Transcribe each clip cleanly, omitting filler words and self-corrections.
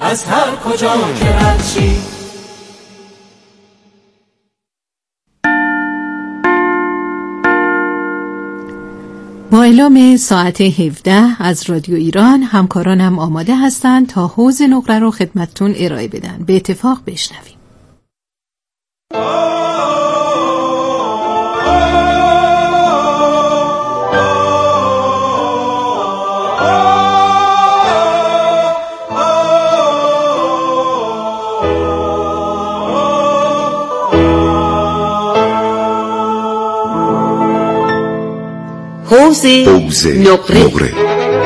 از هر کجا که رد شی. با اعلام ساعت 17 از رادیو ایران همکارانم آماده هستند تا حوض نقره رو خدمتتون ارائه بدن. به اتفاق بشنویم. حوض نقره.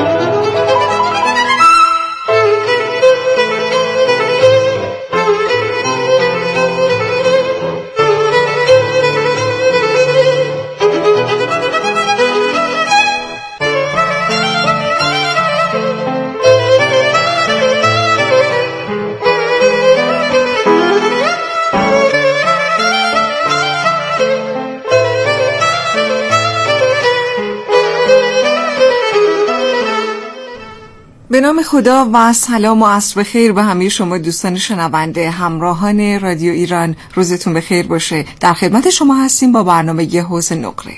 به نام خدا و سلام و عصر بخیر به همه شما دوستان شنونده همراهان رادیو ایران. روزتون بخیر باشه. در خدمت شما هستیم با برنامه حوض نقره.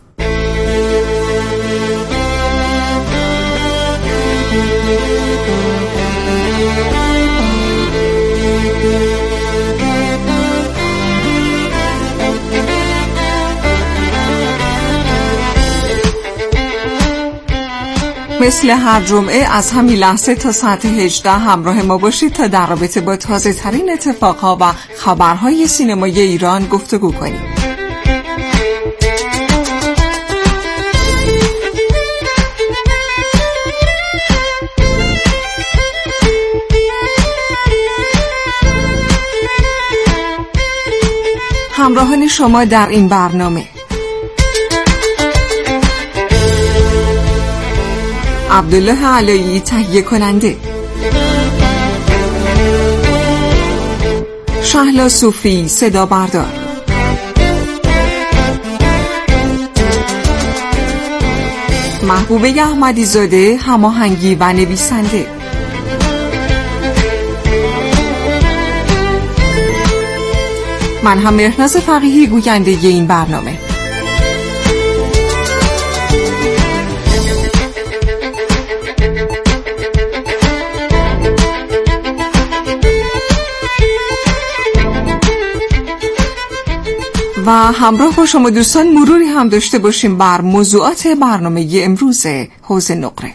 مثل هر جمعه از همین لحظه تا ساعت 18 همراه ما باشید تا در رابطه با تازه ترین اتفاقها و خبرهای سینمای ایران گفتگو کنیم. همراهان شما در این برنامه: عبدالله علایی تهیه کننده، شهلا صوفی صدا بردار، محبوبه احمدی زاده هماهنگی و نویسنده، من هم مهرناز فقیهی گوینده این برنامه. و همراه با شما دوستان مروری هم داشته باشیم بر موضوعات برنامه امروز حوض نقره.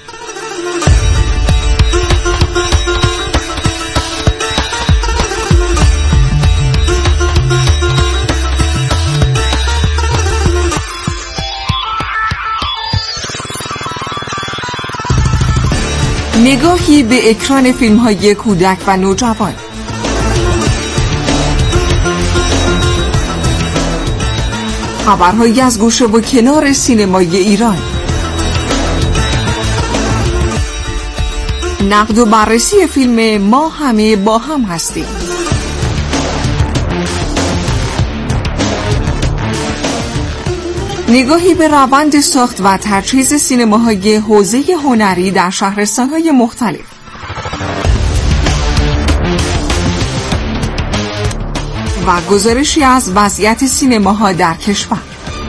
نگاهی به اکران فیلم‌های کودک و نوجوان، خبرهایی از گوشه و کنار سینمای ایران، نقد و بررسی فیلم ما همه با هم هستیم، نگاهی به روند ساخت و تجهیز سینماهای حوزه هنری در شهرستان‌های مختلف، و گزارشی از وضعیت سینماها در کشور.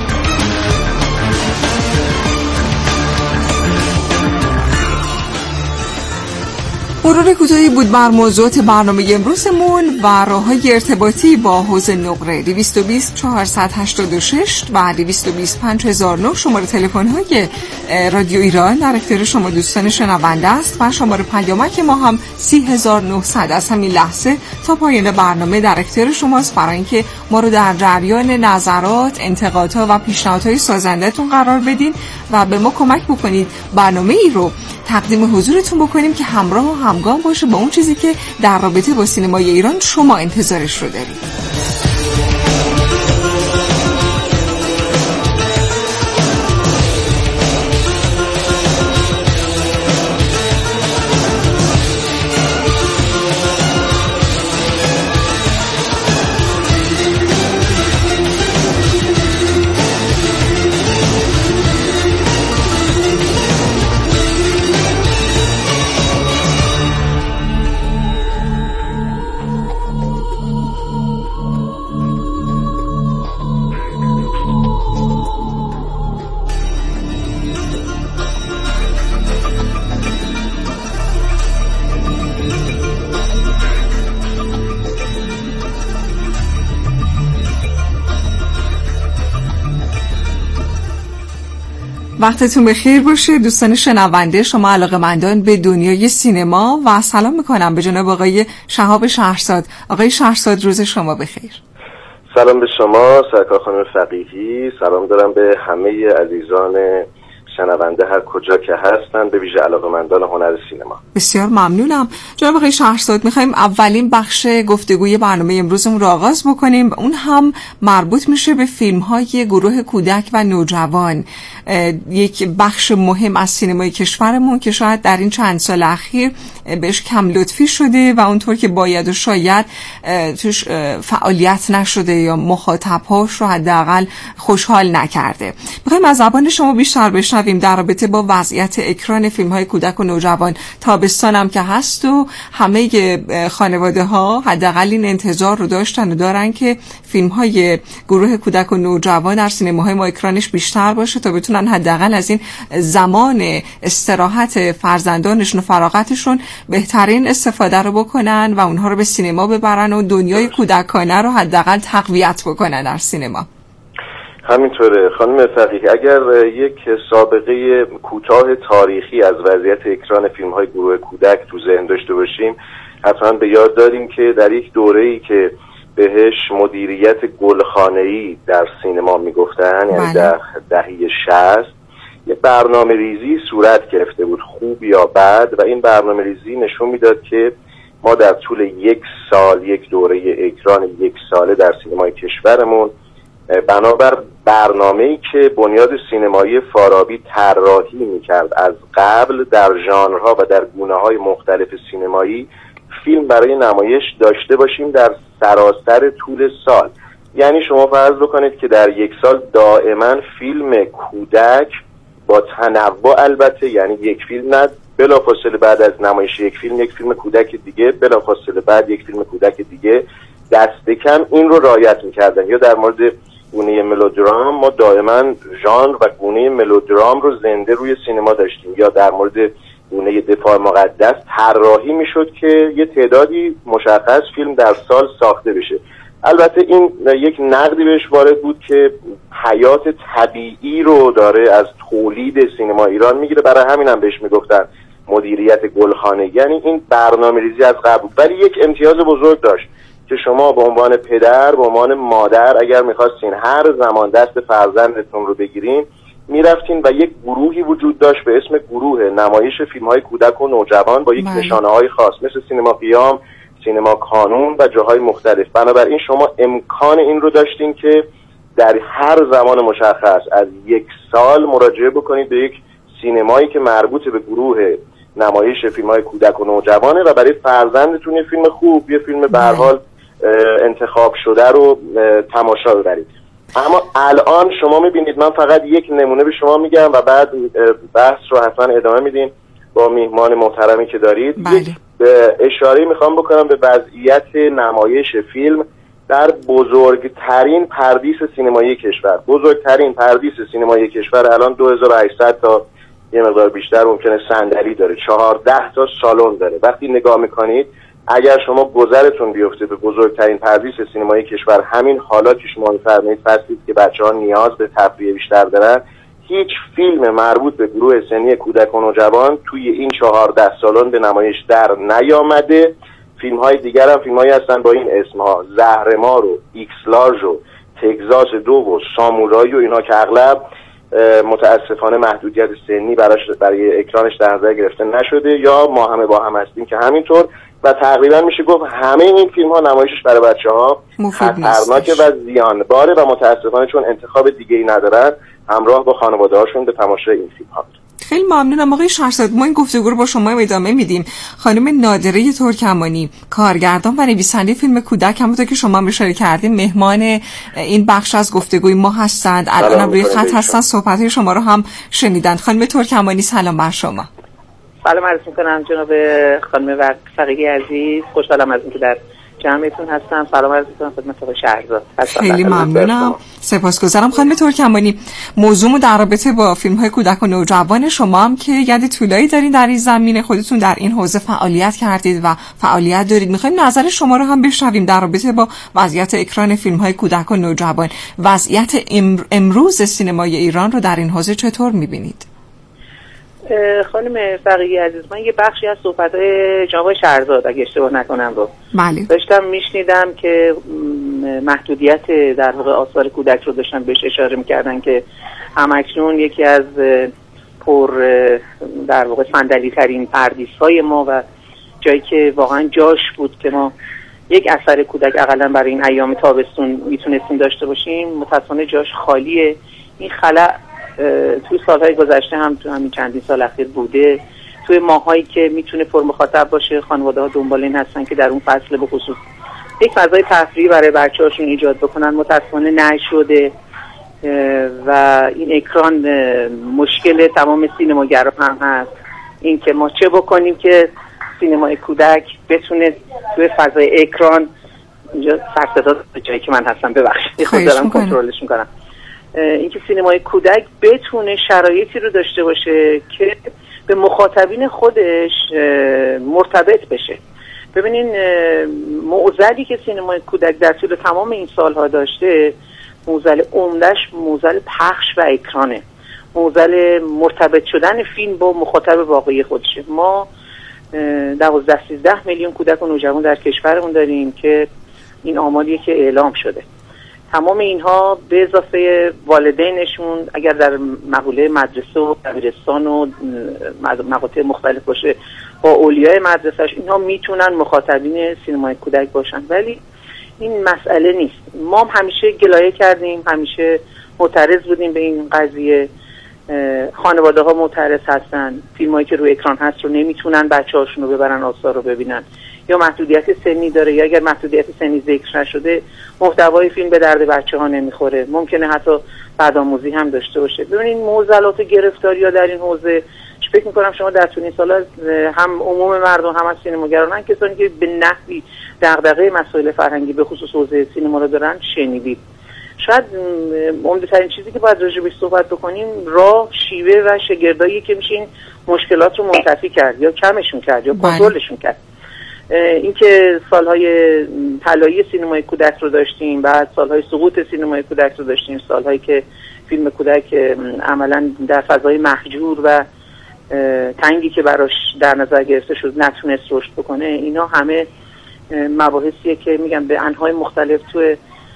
مرور کوتاهی بود بر موضوعات برنامه امروزمون و راه‌های ارتباطی با حوض نقره: 220 486 و 220 5009 شماره تلفن‌های رادیو ایران در اختیار شما دوستان شنونده است و شماره پیامک ما هم 30900 از همین لحظه تا پایان برنامه در اختیار شماست برای اینکه ما رو در جریان نظرات، انتقادها و پیشنهادهای سازنده‌تون قرار بدین و به ما کمک بکنید برنامه ای رو تقدیم حضورتون بکنیم که همراه و همگام باشه با اون چیزی که در رابطه با سینمای ایران شما انتظارش رو دارید. وقتتون بخیر باشه دوستان شنونده، شما علاقه‌مندان به دنیای سینما و سلام میکنم به جناب آقای شهاب شهرزاد. آقای شهرزاد روز شما بخیر. سلام به شما سرکار خانم فقیهی، سلام دارم به همه عزیزان شنونده هر کجا که هستن، به ویژه علاقه‌مندان هنر سینما. بسیار ممنونم. جناب آقای شهرزاد، می‌خوایم اولین بخش گفتگوی برنامه امروزمون رو آغاز بکنیم. اون هم مربوط میشه به فیلم‌های گروه کودک و نوجوان، یک بخش مهم از سینمای کشورمون که شاید در این چند سال اخیر بهش کم لطفی شده و اونطور که باید و شاید توش فعالیت نشده یا مخاطب‌هاش رو حداقل خوشحال نکرده. می‌خوایم از زبان شما بیشتر بشنویم در رابطه با وضعیت اکران فیلم‌های کودک و نوجوان. تابستان هم که هست و همه خانواده‌ها حداقل این انتظار رو داشتن و دارن که فیلم‌های گروه کودک و نوجوان در سینماهای ما اکرانش بیشتر باشه تا بتونن حداقل از این زمان استراحت فرزندانشون و فراغتشون بهترین استفاده رو بکنن و اونها رو به سینما ببرن و دنیای کودکانه رو حداقل تقویت بکنن در سینما. همینطوره خانم فقیهی، اگر یک سابقه کوتاه تاریخی از وضعیت اکران فیلم‌های گروه کودک تو ذهن داشته باشیم، حتما به یاد داریم که در یک دوره‌ای که بهش مدیریت گلخانه‌ای در سینما میگفتن، یعنی در دهه 60 یه برنامه ریزی صورت گرفته بود، خوب یا بد، و این برنامه ریزی نشون میداد که ما در طول یک سال، یک دوره اکران یک ساله در سینمای کشورمون بنابر برنامه‌ای که بنیاد سینمایی فارابی طراحی می‌کرد از قبل در ژانرها و در گونه‌های مختلف سینمایی فیلم برای نمایش داشته باشیم در سراسر طول سال. یعنی شما فرض بکنید که در یک سال دائما فیلم کودک با تنوع، البته یعنی یک فیلم نه بلافاصله بعد از نمایش یک فیلم کودک دیگه، بلافاصله بعد یک فیلم کودک دیگه، دست کم این رو رعایت می‌کردن. یا در مورد گونه ملودرام ما دائما ژانر و گونه ملودرام رو زنده روی سینما داشتیم، یا در مورد گونه دفاع مقدس طراحی میشد که یه تعدادی مشخص فیلم در سال ساخته بشه. البته این یک نقدی بهش وارد بود که حیات طبیعی رو داره از تولید سینما ایران میگیره، برای همین هم بهش میگفتن مدیریت گلخانه. یعنی این برنامه ریزی از قبل بود، ولی یک امتیاز بزرگ داشت که شما به عنوان پدر، به عنوان مادر، اگر میخواستین هر زمان دست فرزندتون رو بگیرین، میرفتین و یک گروهی وجود داشت به اسم گروه نمایش فیلم‌های کودک و نوجوان با یک نشانه‌های خاص مثل سینما قیام، سینما کانون و جاهای مختلف. بنابراین شما امکان این رو داشتین که در هر زمان مشخص از یک سال مراجعه بکنید به یک سینمایی که مربوط به گروه نمایش فیلم‌های کودک و نوجوانه و برای فرزندتون یه فیلم خوب، یه فیلم به هر حال انتخاب شده رو تماشا ببرید. اما الان شما میبینید، من فقط یک نمونه به شما میگم و بعد بحث رو حتما ادامه میدیم با میهمان محترمی که دارید. یک اشاره میخوام بکنم به وضعیت نمایش فیلم در بزرگترین پردیس سینمایی کشور. بزرگترین پردیس سینمایی کشور الان 2800 تا یه مقدار بیشتر ممکنه صندلی داره، 14 تا سالن داره. وقتی نگاه میکنید، اگر شما گذرتون بیفته به بزرگترین پردیس سینمایی کشور، همین حالا که شما می‌فرمایید فصلی که بچه‌ها نیاز به تفریح بیشتر دارن، هیچ فیلم مربوط به گروه سنی کودک و نوجوان توی این 14 سالن به نمایش در نیامده. فیلم‌های دیگر هم فیلم‌هایی هستن با این اسم‌ها: زهرمار و ایکس لارژ و تگزاس 2 و سامورایی و اینا که اغلب متاسفانه محدودیت سنی برای اکرانش در نظر گرفته نشده، یا ما همه با هم هستیم که همینطور. و تقریبا میشه گفت همه این فیلم ها نمایشش برای بچه‌ها خطرناکه و زیانباره و متاسفانه چون انتخاب دیگه‌ای ندارن، همراه با خانواده‌هاشون به تماشای این فیلم ها. خیلی ممنونم آقای شهرزاد. ما این گفتگو رو با شما ادامه میدیم. خانم نادره ترکمانی، کارگردان و نویسنده فیلم کودک، همونطور که شما اشاره کردین مهمان این بخش از گفتگوی ما هستند. الان روی خط هستن، صحبت شما رو هم شنیدن. خانم ترکمانی سلام بر شما. سلام عرض می‌کنم جناب خانم فقیهی عزیز. خوشحالم از اینکه در جمعتون هستم. سلام عرض می‌کنم خدمت آقای شهرزاد. خیلی ممنونم، سپاسگزارم خانم ترکمانی. موضوعمون در رابطه با فیلم‌های کودک و نوجوان، شما هم که ید طولایی دارین در این زمینه، خودتون در این حوزه فعالیت کردید و فعالیت دارید. می‌خوایم نظر شما رو هم بشنویم در رابطه با وضعیت اکران فیلم‌های کودک و نوجوان. وضعیت امروز سینمای ایران رو در این حوزه چطور می‌بینید؟ خانم فقیهی عزیز، من یه بخشی از صحبت‌های جناب شهرزاد اگه اشتباه نکنم رو داشتم میشنیدم که محدودیت در واقع آثار کودک رو داشتن بهش اشاره میکردن که همکنون یکی از در واقع صندلی ترین پردیس‌های ما و جایی که واقعا جاش بود که ما یک اثر کودک اقلا برای این ایام تابستون میتونستیم داشته باشیم، متأسفانه جاش خالیه. این خلأ توی سالهای گذشته هم تو همین چندین سال اخیر بوده. توی ماهایی که میتونه پر مخاطب باشه، خانواده ها دنبال این هستن که در اون فصل به خصوص یک فضای تفریحی برای بچه‌هاشون ایجاد بکنن، متأسفانه نشده و این اکران مشکل تمام سینماگرا هم هست. این که ما چه بکنیم که سینمای کودک بتونه توی فضای اکران، اینجا سرصدا جایی که من هستم ببخشید خود دارم کنترلش میکنم، اینکه سینمای کودک بتونه شرایطی رو داشته باشه که به مخاطبین خودش مرتبط بشه. ببینین معضلی که سینمای کودک در طول تمام این سالها داشته، معضل عمده‌اش معضل پخش و اکرانه، معضل مرتبط شدن فیلم با مخاطب واقعی خودشه. ما 12-13 میلیون کودک و نوجوان در کشورمون داریم که این آماریه که اعلام شده. تمام اینها به اضافه والدینشون اگر در مقوله مدرسه و دبیرستان و مقاطع مختلف باشه با اولیای مدرسهش، اینها میتونن مخاطبین سینمای کودک باشن، ولی این مسئله نیست. ما همیشه گلایه کردیم، همیشه معترض بودیم به این قضیه. خانواده ها معترض هستن، فیلمایی که روی اکران هست رو نمیتونن بچه‌هاشون رو ببرن آثار رو ببینن، یا محدودیت سنی داره، یا اگر محدودیت سنی ذکر نشده محتوای فیلم به درد بچه‌ها نمیخوره، ممکنه حتی بدآموزی هم داشته باشه. ببینید معضلات و گرفتاری‌ها در این حوزه، فکر می‌کنم شما در طول این سالا هم عموم مردم هم از سینماگران، هم کسانی که به نحوی دغدغه مسائل فرهنگی به خصوص حوزه سینما رو دارن شنیدید. شاید عمده‌ترین چیزی که باید راجع بهش صحبت بکنیم راه، شیوه و شگردایی که میشه این مشکلات رو منتفی کرد یا کمشون کرد یا کنترلشون کرد. اینکه سالهای طلایی سینمای کودک رو داشتیم، بعد سالهای سقوط سینمای کودک رو داشتیم، سالهایی که فیلم کودک عملا در فضای محجور و تنگی که براش در نظر گرفته شد نتونست رشد بکنه. اینا همه مباحثیه که میگم به انواع مختلف توی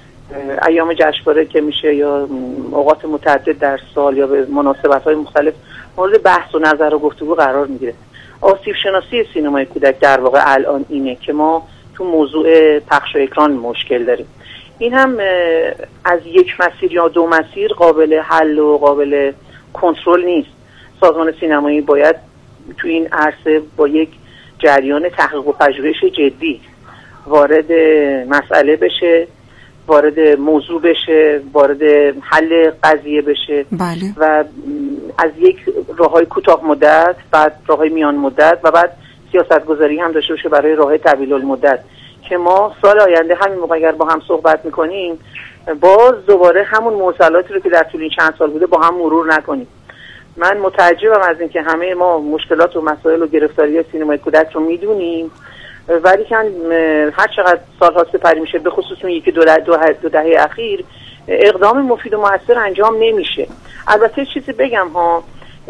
ایام جشنواره که میشه یا اوقات متعدد در سال یا به مناسبت‌های مختلف مورد بحث و نظر و گفتگو قرار میگیره. آسیب شناسی سینمای کودک در واقع الان اینه که ما تو موضوع پخش و اکران مشکل داریم. این هم از یک مسیر یا دو مسیر قابل حل و قابل کنترل نیست. سازمان سینمایی باید تو این عرصه با یک جریان تحقیق و پژوهش جدی وارد مسئله بشه، وارد موضوع بشه، وارد حل قضیه بشه. بله. و از یک راههای کوتاه مدت، بعد راههای میان مدت و بعد سیاستگذاری هم داشته باشه برای راههای طویل المدت که ما سال آینده همین موقع اگر با هم صحبت میکنیم باز دوباره همون معضلاتی رو که در طول این چند سال بوده با هم مرور نکنیم. من متعجبم از اینکه همه ما مشکلات و مسائل و گرفتاری سینمای کودک رو میدونیم، ولی که هر چقدر سالها سپری میشه به خصوص اون یکی دو دهه اخیر اقدام مفید و مؤثر انجام نمیشه. البته چیزی بگم ها،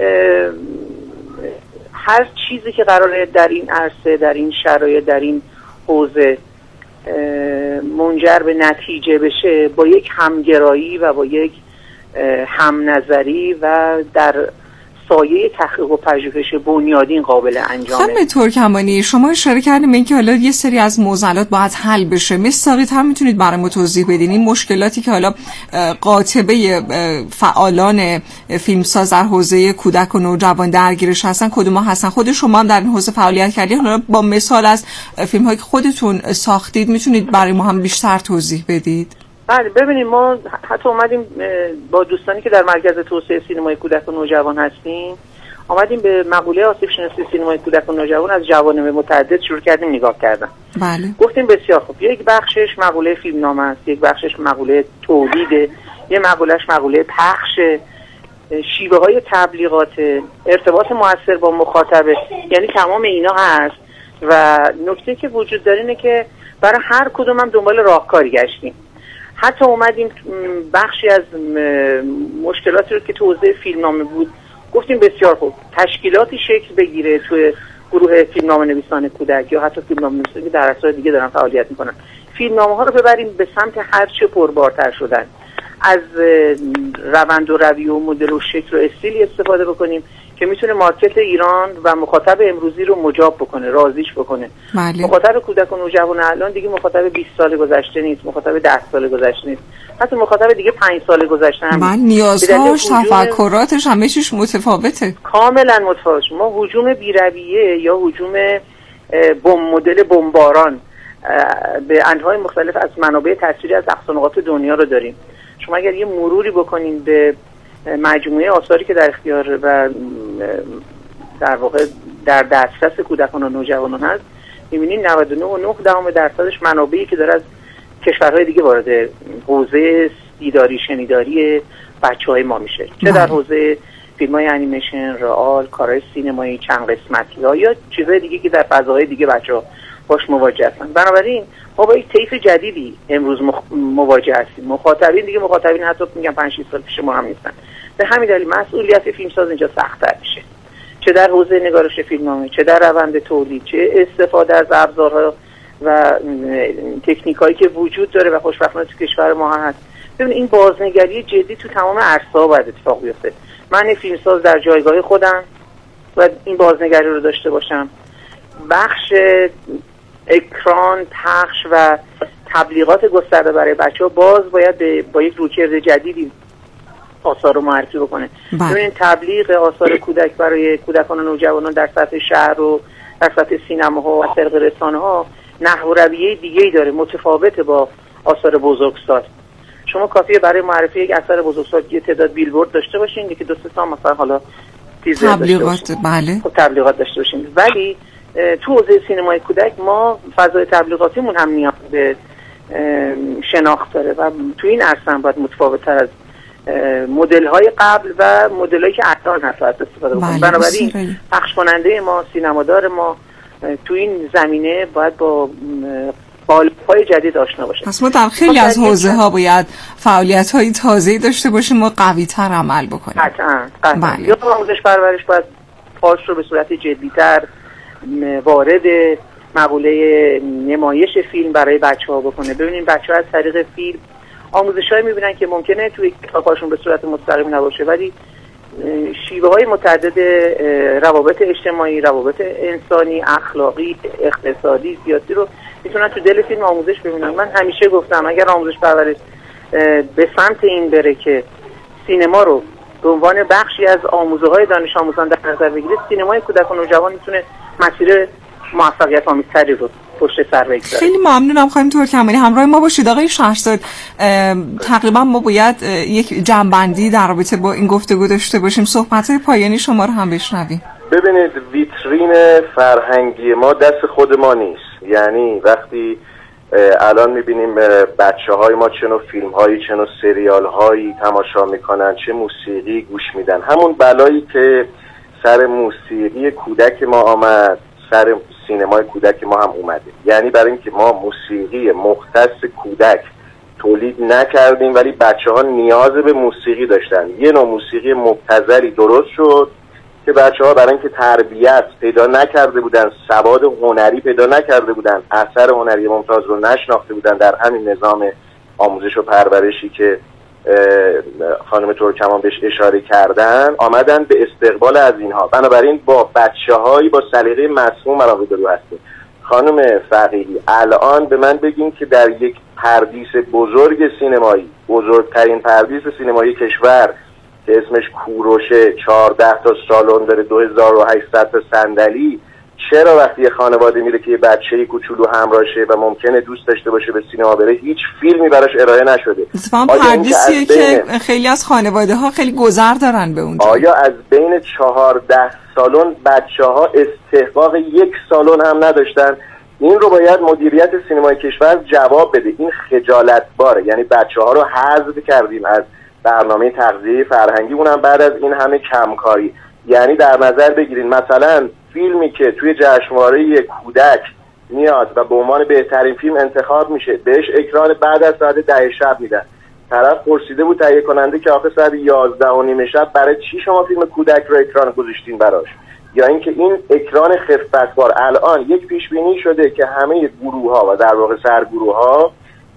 هر چیزی که قراره در این عرصه، در این شرایط، در این حوزه منجر به نتیجه بشه با یک همگرایی و با یک همنظری و در سایه تحقیق و پژوهش بنیادین قابل انجامه. خانم ترکمانی، شما اشاره کردیم به اینکه حالا یه سری از معضلات باید حل بشه. مستقیما هم میتونید برای ما توضیح بدین این مشکلاتی که حالا قاطبه فعالان فیلمساز در حوزه کودک و نوجوان درگیرش هستن کدوم هستن؟ خود شما هم در این حوزه فعالیت کردید، حالا با مثال از فیلم‌هایی که خودتون ساختید میتونید برای ما هم بیشتر توضیح بدید؟ بله، ببینید ما حتی اومدیم با دوستانی که در مرکز توسعه سینمای کودک و نوجوان هستیم آمدیم به مقوله آسیب شناسی سینمای کودک و نوجوان از جوانب متعدد شروع کردیم نگاه کردن. بله. گفتیم بسیار خوب، یک بخشش مقوله فیلمنامه است، یک بخشش مقوله تولیده، یه مقولهش مقوله پخش، شیوه های تبلیغات، ارتباط مؤثر با مخاطب، یعنی تمام اینا هست. و نکته که وجود داره اینه که برای هر کدوم هم دنبال راهکاری گشتیم. حتی اومدیم بخشی از مشکلاتی رو که تو حوزه فیلمنامه بود گفتیم بسیار خوب، تشکیلاتی شکل بگیره توی گروه فیلمنامه نویسان کودک یا حتی فیلمنامه نویسان که در اثر دیگه دارن فعالیت میکنن، فیلمنامه ها رو ببریم به سمت هر چه پربارتر شدن، از روند و رویه و مدل و شکل و استیلی استفاده بکنیم که میتونه مارکت ایران و مخاطب امروزی رو مجاب بکنه، راضیش بکنه. بله. مخاطب کودک و نوجوان الان دیگه مخاطب 20 سال گذشته نیست، مخاطب 10 سال گذشته نیست، حتی مخاطب دیگه 5 سال گذشته هم نیست. نیازهاش، تفکراتش همه چیش متفاوته، کاملا متفاوته. ما هجوم بی‌رویه یا هجوم مدل بمباران به انواع مختلف از منابع تصویری از اقصا نقاط دنیا رو داریم. شما اگر یه مروری بکنین به مجموعه آثاری که در اختیار و در واقع در دسترس کودکان و نوجوانان هست، می‌بینید 99.9% منابعی که داره از کشورهای دیگه وارد حوزه دیداری شنیداری بچه‌های ما میشه، چه در حوزه فیلم‌های انیمیشن، رئال، کارهای سینمایی چند قسمتی یا چیزهای دیگه که در فضاهای دیگه بچه‌ها باش مواجه هستن. بنابراین ما با یک طیف جدیدی امروز مواجه هستیم. مخاطبین دیگه مخاطبین حتی میگم 5 6 سال پیش ما هم نیستن. به همین دلیل مسئولیت فیلمساز اینجا سخت‌تر میشه، چه در حوزه نگارش فیلمنامه، چه در روند تولید، چه استفاده از ابزارها و تکنیکایی که وجود داره و خوشبختانه تو کشور ما هست. ببین این بازنگری جدی تو تمام عرصه‌ها باید اتفاق بیفته. من فیلمساز در جایگاه خودم و این بازنگری رو داشته باشم. بخش اکران، پخش و تبلیغات گسترده برای بچه‌ها باز باید با یک رویکرد جدیدی آثار رو معرفی بکنه. ببینید تبلیغ آثار کودک برای کودکان و نوجوانان در سطح شهر و در سطح سینماها و طریق رسانه‌ها نحو و رویه دیگه‌ای داره، متفاوت با آثار بزرگسال. شما کافیه برای معرفی یک اثر بزرگسال یه تعداد بیلبورد داشته باشین، یکی دو سه تا مثلا حالا تبلیغات، بله تبلیغات داشته باشین. ولی تو حوزه سینمای کودک ما فضای تبلیغاتیمون هم نیاز به شناخت داره و تو این عرصه هم باید متفاوت‌تر از مدل‌های قبل و مدل‌هایی که الان هست استفاده بکنیم. بنابراین پخش کننده ما، سینمادار ما تو این زمینه باید با قالب‌های جدید آشنا باشه. پس ما در خیلی از حوزه‌ها باید فعالیت‌های تازه‌ای داشته باشیم و قوی‌تر عمل بکنیم. قطعاً. بله. یا آموزش پرورش باید پاش رو به صورت جدی‌تر وارد مقوله نمایش فیلم برای بچه‌ها بکنه. ببینید بچه‌ها از طریق فیلم آموزش‌هایی می‌بینن که ممکنه توی کتاب‌هاشون به صورت مستقیم نباشه، ولی شیوه‌های متعدد روابط اجتماعی، روابط انسانی، اخلاقی، اقتصادی، سیاسی رو میتونن تو دل فیلم آموزش ببینن. من همیشه گفتم اگر آموزش پرورش به سمت این بره که سینما رو به عنوان بخشی از آموزه‌های دانش آموزان در نظر بگیره، سینمای کودک و نوجوان میتونه مسیر موفقیت آمیزتری رو پشت سر بگذاره. خیلی ممنونم خانم ترکمانی، همراه ما باشید. آقای شهرزاد، تقریبا ما باید یک جمع‌بندی در رابطه با این گفتگو داشته باشیم. صحبت‌های پایانی شما رو هم بشنویم. ببینید ویترین فرهنگی ما دست خود ما نیست. یعنی وقتی الان میبینیم بچه‌های ما چه نوع فیلم‌هایی، چه نوع سریال‌هایی تماشا میکنن، چه موسیقی گوش میدن، همون بلایی که سر موسیقی کودک ما آمد سر سینمای کودک ما هم اومده. یعنی برای اینکه ما موسیقی مختص کودک تولید نکردیم ولی بچه‌ها نیاز به موسیقی داشتن. یه نوع موسیقی مبتذلی درست شد که بچه‌ها برای اینکه تربیت پیدا نکرده بودن، سواد هنری پیدا نکرده بودن، اثر هنری ممتاز رو نشناخته بودن در همین نظام آموزش و پرورشی که خانم ترکمان بهش اشاره کردن، آمدن به استقبال از اینها. بنابراین با بچه‌هایی با سلیقه مسموم روبرو هستیم. خانم فقیهی، الان به من بگین که در یک پردیس بزرگ سینمایی، بزرگترین پردیس سینمایی کشور که اسمش کوروشه، 14 تا سالن داره، 2800 تا صندلی، چرا وقتی یه خانواده میره که یه بچه‌ی کوچولو همراهشه و ممکنه دوست داشته باشه به سینما بره، هیچ فیلمی براش ارائه نشده؟ اتفاقا پردیسیه که خیلی از خانواده ها خیلی گذر دارن به اونجا. آیا از بین 14 سالن بچه‌ها استحقاق یک سالن هم نداشتن؟ این رو باید مدیریت سینمای کشور جواب بده. این خجالت باره. یعنی بچه‌ها رو حذف کردیم از برنامه تغذیه فرهنگی، اونم بعد از این همه کمکاری. یعنی در نظر بگیرین مثلا فیلمی که توی جشنواره کودک میاد و به عنوان بهترین فیلم انتخاب میشه، بهش اکران بعد از ساعت 10 شب میدن. طرف پرسیده بود تهیه کننده که آخه ساعت 11:30 شب برای چی شما فیلم کودک رو اکران گذاشتین براش؟ یا اینکه این اکران خفت‌بار الان یک پیش بینی شده که همه گروه‌ها و در واقع سرگروه‌ها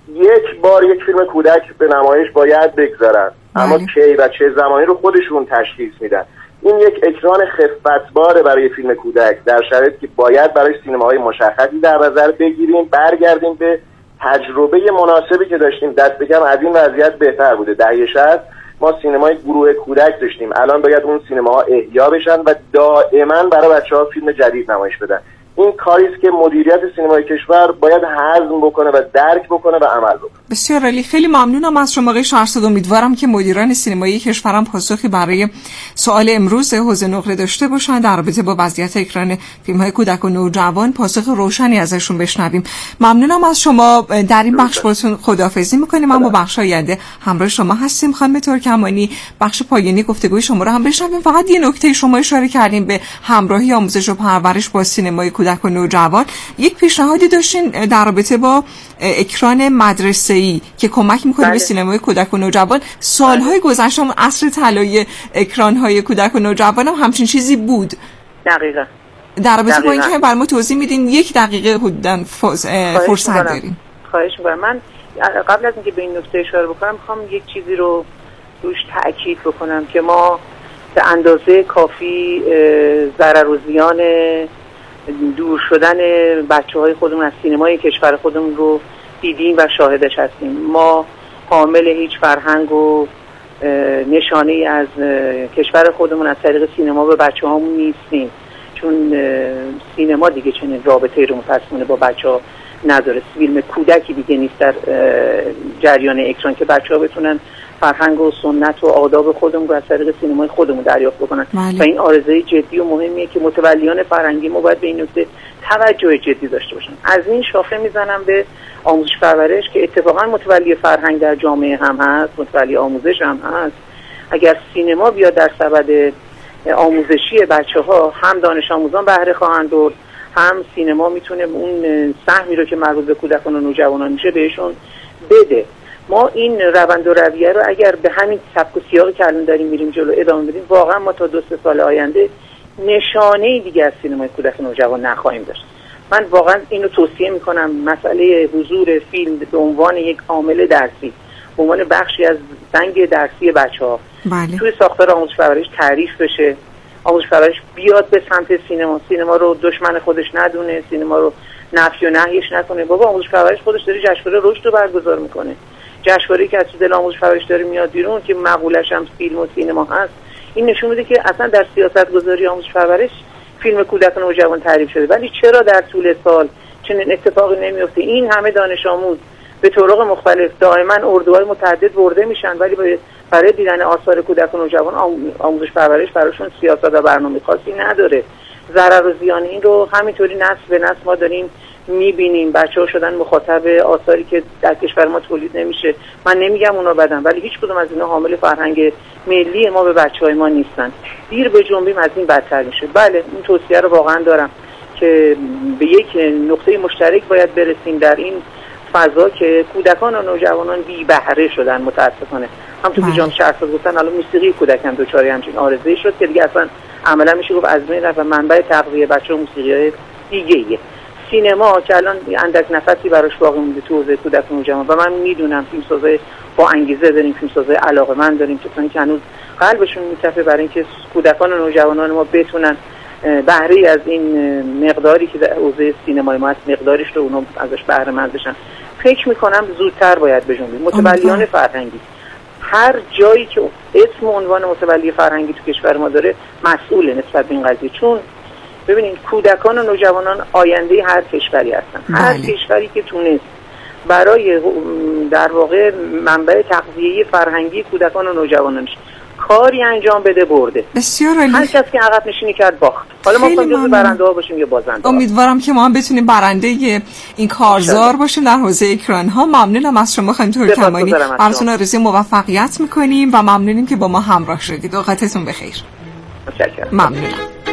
یک بار یک فیلم کودک به نمایش باید بگذارن، اما کی و چه زمانی رو خودشون تشخیص میدن. این یک اکران خفت‌باره برای فیلم کودک، در شرایطی که باید برای سینماهای مشخصی در نظر بگیریم، برگردیم به تجربه مناسبی که داشتیم. دست کم از این وضعیت بهتر بوده. دهه 60 ما سینمای گروه کودک داشتیم، الان باید اون سینماها احیا بشن و دائما برای بچه‌ها فیلم جدید نمایش بدن. این کاری است که مدیریت سینمای کشور باید هضم بکنه و درک بکنه و عمل بکنه. بسیار عالی، خیلی ممنونم از شما آقای شهرزاد. امیدوارم که مدیران سینمایی کشورم پاسخی برای سوال امروز حوزه نقره داشته باشن در رابطه با وضعیت اکران فیلم‌های کودک و نوجوان. پاسخ روشنی ازشون بشنویم. ممنونم از شما. در این بخش باهاتون خداحافظی می‌کنیم. ما با بخش آینده همراه شما هستیم. خانم ترکمانی، بخش پایانی گفتگوی شما رو هم بشنویم. فقط یه نکته شما اشاره کردیم به همراهی آموزش و پرورش با سینمای کودک و نوجوان. یک پیشنهادی داشتین در رابطه با اکران مدرسه‌ای که کمک می‌کنه به سینمای کودک و نوجوان. سال‌های گذشته عصر طلایی اکران‌های کودک و نوجوان هم همچین چیزی بود. دقیقاً. در رابطه با اینکه برای ما توضیح میدین 1 دقیقه حدوداً فرصت داریم. خواهش می‌کنم. من قبل از اینکه به این نکته اشاره بکنم می‌خوام یک چیزی رو روش تأکید بکنم که ما به اندازه کافی ضرر و زیان دور شدن بچه‌های خودمون از سینمای کشور خودمون رو دیدیم و شاهدش هستیم. ما حامل هیچ فرهنگ و نشانه‌ای از کشور خودمون از طریق سینما به بچه‌هامون نیستیم، چون سینما دیگه چنین رابطه‌ای رو متأسفانه با بچه‌ها نداره. فیلم کودکی دیگه نیست در جریان اکران که بچه‌ها بتونن فرهنگ و سنت و آداب خودمون رو از طریق سینمای خودمون دریافت بکنن. و این آرزوی جدی و مهمیه که متولیان فرهنگی ما باید به این نکته توجه جدی داشته باشن. از این شاخه میزنم به آموزش پرورش که اتفاقا متولی فرهنگ در جامعه هم هست، متولی آموزش هم هست. اگر سینما بیاد در سبد آموزشی بچه‌ها، هم دانش آموزان بهره خواهند برد، هم سینما میتونه اون سهمی رو که مربوط به کودکان و نوجوانان میشه بهشون بده. ما این روند و رویه رو اگر به همین سبک و سیاقی که الان داریم میریم جلو ادامه بدیم، واقعا ما تا 2-3 سال آینده نشانه‌ای دیگه از سینمای کودک و نوجوان نخواهیم داشت. من واقعا اینو توصیه میکنم، مسئله حضور فیلم به عنوان یک عامل درسی، به عنوان بخشی از سنگ درسی بچه‌ها توی ساختار آموزش پرورش تعریف بشه. آموزش پرورش بیاد به سمت سینما رو دشمن خودش ندونه، سینما رو نفی و نهیش نکنه. بابا آموزش پرورش خودش داره جشنواره رشد رو برگزار میکنه، جشنواره‌ای که از دل آموزش پرورش داره میاد بیرون که مقولش هم فیلم و سینما هست. این نشون میده که اصلا در سیاست گذاری آموزش پرورش فیلم کودک و نوجوان تعریف شده. ولی چرا در طول سال چنین اتفاقی نمیفته؟ این همه دانش آموز به طرق مختلف دائما اردوهای متعدد برده میشن، ولی برای دیدن آثار کودک و نوجوان آموزش پرورش براشون سیاست و برنامه خاصی نداره. ضرر و زیان این رو همینطوری نسل به نسل ما داریم میبینیم. بچه‌ها شدن مخاطب آثاری که در کشور ما تولید نمیشه. من نمیگم اونا بدن، ولی هیچ کدوم از اینا حامل فرهنگ ملی ما به بچه‌های ما نیستن. دیر به جنبیم از این بدتر میشه. بله این توصیه رو واقعا دارم که به یک نقطه مشترک باید برسیم در این فضا که کودکان و نوجوانان بی بهره شدن متاسفانه. همونطور که جناب شهرزاد گفتن الان موسیقی کودک هم دچار همچین آرزویی شد که دیگه اصلا عملا میشه گفت از بین رفت و منبع تغذیه بچه‌ها موسیقی‌های دیگه‌ایه. سینما که الان اندک نفسی براش باقی مونده تو حوزه کودک و نوجوان و من میدونم فیلمسازای با انگیزه داریم، فیلمسازای علاقه‌مند داریم که هنوز قلبشون میتپه برای اینکه کودکان و نوجوانان ما بتونن بهره از این مقداری که در حوزه سینمای ما هست مقداریش رو اونا ازش بهره مند بشن. فکر میکنم زودتر باید بجنبیم. متولیان فرهنگی هر جایی که اسم و عنوان متولی فرهنگی تو کشور ما داره مسئول نسبت به این قضیه، چون ببینید کودکان و نوجوانان آینده هر کشوری هستن. هر کشوری که تونست برای در واقع منبع تغذیه فرهنگی کودکان و نوجوانانش کاری انجام بده برده. بسیار عالی. هر کس که عقب نشینی کرد باخت. حالا ما جزو برنده ها باشیم یا بازنده. امیدوارم که ما هم بتونیم برنده این کارزار باشیم در حوزه اکران ها. ممنونم از شما خانم ترکمانی. براتون آرزوی موفقیت میکنیم و ممنونیم که با ما همراه شدید. اوقاتتون بخیر. متشکرم. ممنونم.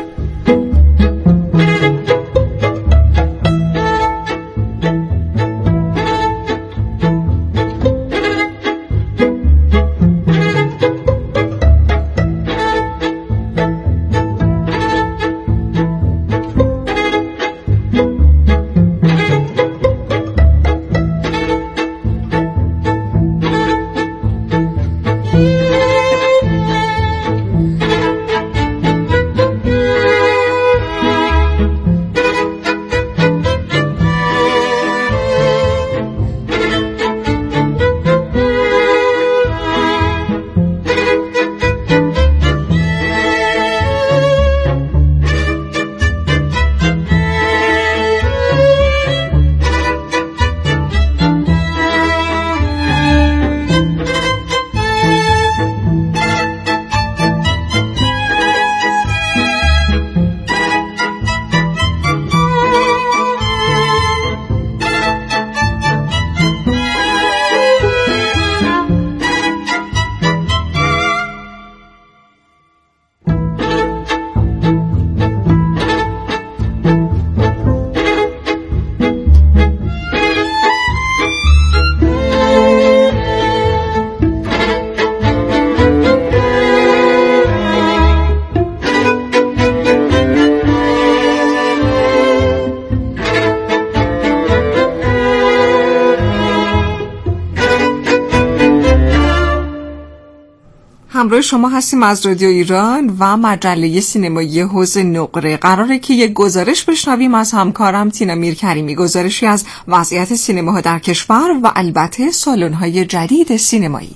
همراه شما هستیم از رادیو ایران و مجله سینمایی حوض نقره. قراره که یک گزارش بشنویم از همکارم تینا میرکریمی، گزارشی از وضعیت سینماها در کشور و البته سالن‌های جدید سینمایی.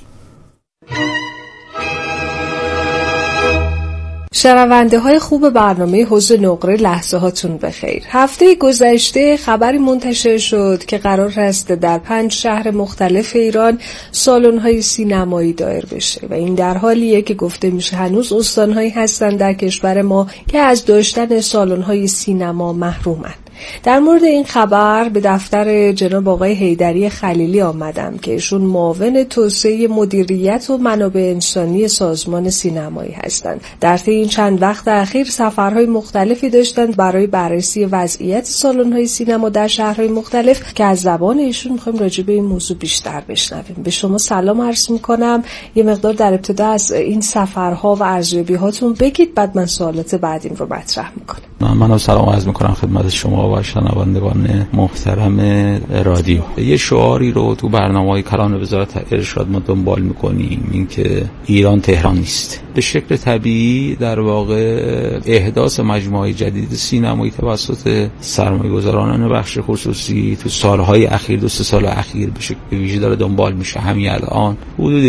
شنونده های خوب برنامه حوض نقره، لحظه هاتون بخیر. هفته گذشته خبری منتشر شد که قرار است در 5 شهر مختلف ایران سالن های سینمایی دایر بشه و این در حالیه که گفته میشه هنوز استانهایی هستن در کشور ما که از داشتن سالن های سینما محرومن. در مورد این خبر به دفتر جناب آقای حیدری خلیلی آمدم که ایشون معاون توسعه مدیریت و منابع انسانی سازمان سینمایی هستند. در طی این چند وقت اخیر سفرهای مختلفی داشتند برای بررسی وضعیت سالن‌های سینما در شهرهای مختلف که از زبان ایشون می‌خوایم راجع به این موضوع بیشتر بشنویم. به شما سلام عرض می‌کنم. یه مقدار در ابتدا از این سفرها و ارزیابی‌هاتون بگید، بعد من سوالات بعدیم رو مطرح می‌کنم. منم سلام عرض می‌کنم خدمت شما و شنوندگان محترم رادیو. یه شعاری رو تو برنامه‌های کلان وزارت ارشاد ما دنبال می‌کنیم، این که ایران تهران نیست. به شکل طبیعی در واقع احداث مجموعه جدید سینمایی توسط سرمایه‌گذاران بخش خصوصی تو سالهای اخیر، 2-3 سال اخیر به شکل ویژه داره دنبال میشه. همین الان حدود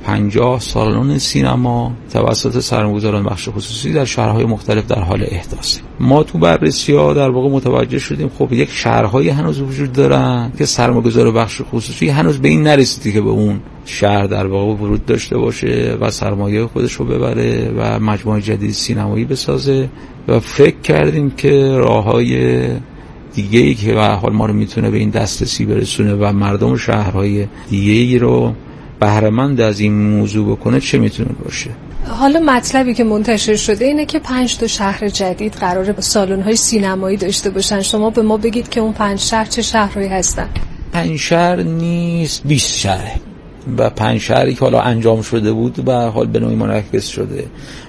250 سالن سینما توسط سرمایه‌گذاران بخش خصوصی در شهرهای مختلف در حال احداثه. ما تو بررسی‌ها در واقع متوجه شدیم خب یک شهرهای هنوز وجود دارن که سرمایه‌گذار بخش خصوصی هنوز به این نرسیده که به اون شهر در واقع ورود داشته باشه و سرمایه خودش رو ببره و مجموعه جدید سینمایی بسازه و فکر کردیم که راه‌های دیگه‌ای که به حال ما رو میتونه به این دسترسی برسونه و مردم شهرهای دیگه‌ای رو بهره مند از این موضوع بکنه چه میتونه باشه. حالا مطلبی که منتشر شده اینه که 5 تا شهر جدید قراره سالن‌های سینمایی داشته باشن. شما به ما بگید که اون 5 شهر چه شهرهایی هستن؟ 5 شهر نیست، 20 شهره و 5 شهری که حالا انجام شده بود و حال به نوعی منعکس شده.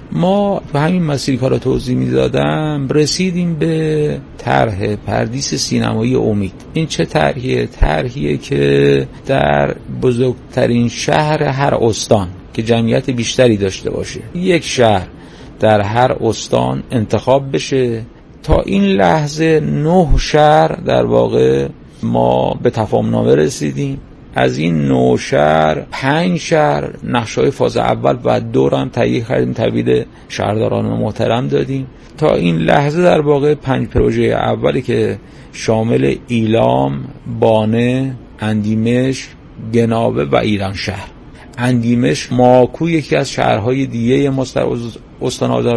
ما تو همین مسیر کارا توضیح میدادم رسیدیم به طرح پردیس سینمایی امید. این چه طرحیه؟ طرحیه که در بزرگترین شهر هر استان که جمعیت بیشتری داشته باشه، یک شهر در هر استان انتخاب بشه. تا این لحظه 9 شهر در واقع ما به تفاهم نامه رسیدیم از این 9 شهر 5 شهر نقشه‌های فاز اول و 2 رو هم تهیه کردیم، تحویل شهرداران محترم دادیم. تا این لحظه در واقع 5 پروژه اولی که شامل ایلام، بانه، اندیمش، گنابه و ایران شهر. اندیمش ماکو یکی از شهرهای دیگه ماست در استان آذربایجان